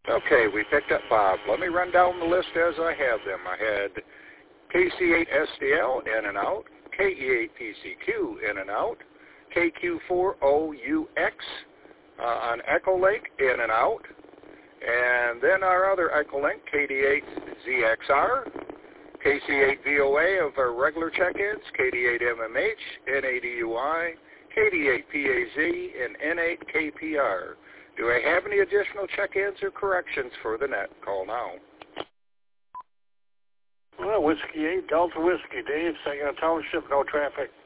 Okay, we picked up Bob. Let me run down the list as I have them. I had KC8SDL in and out, KE8PCQ in and out, KQ4OUX on Echolink in and out, and then our other Echolink, KD8ZXR, KC8VOA of our regular check-ins, KD8MMH, N8EUI, KD8PAZ, and N8KPR. Do I have any additional check-ins or corrections for the net? Call now. Well, Whiskey 8, Delta Whiskey, Dave, Saginaw Township, no traffic.